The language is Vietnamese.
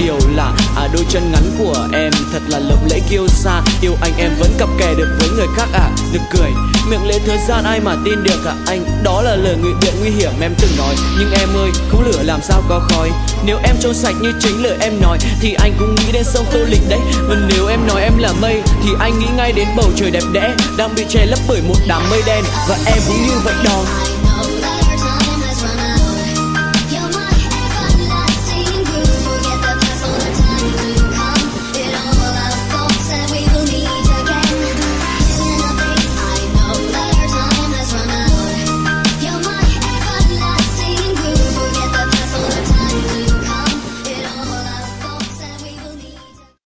điều là đôi chân ngắn của em thật là lộng lẫy kiêu sa. Yêu anh em vẫn cặp kè được với người khác nực cười. Miệng lưỡi thời gian ai mà tin được anh, đó là lời ngụy biện nguy hiểm em từng nói. Nhưng em ơi, không lửa làm sao có khói. Nếu em trôi sạch như chính lời em nói thì anh cũng nghĩ đến sông Tô Lịch đấy. Và nếu em nói em là mây thì anh nghĩ ngay đến bầu trời đẹp đẽ đang bị che lấp bởi một đám mây đen. Và em cũng như vậy đó.